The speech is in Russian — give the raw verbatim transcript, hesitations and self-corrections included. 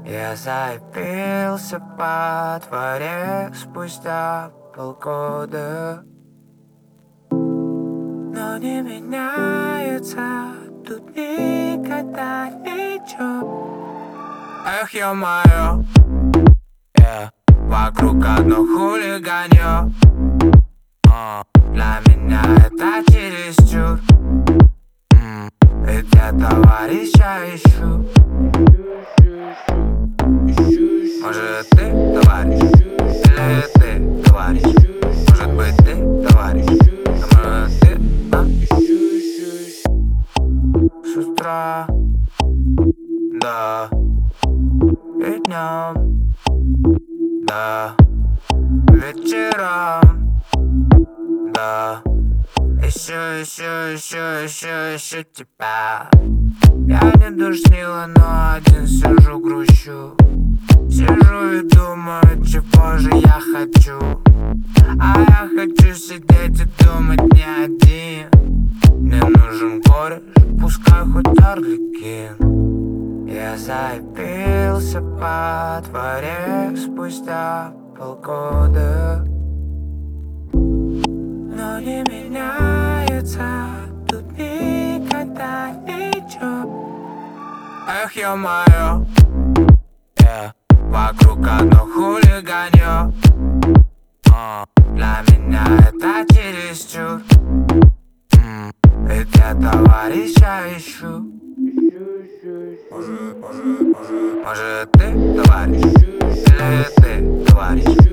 Я заебился по дворе спустя полгода, но не меняется тут никогда ничего. Эх, ё-моё, yeah. Вокруг одно хулиганье, uh. Для меня это чересчур, mm. Ведь я товарища ищу. Может, ты товарищ, или ты товарищ? Может быть, ты товарищ, а может, ты, а? С утра, да, и днем, да, вечером, да. Ищу, ищу, ищу, ищу, ищу тебя. Я не душнила, но один сижу, грущу. Сижу и думаю, чего же я хочу. А я хочу сидеть и думать не один. Мне нужен кореш, пускай хоть Арлекин. Я заебился по дворе спустя полгода, но не меняется тут никогда ничего. Эх, ё-моё, yeah. Вокруг одно хулиганье, uh. Для меня это чересчур, mm. Ведь я товарища ищу. Может, может, может, может ты товарищ, или ты товарищ?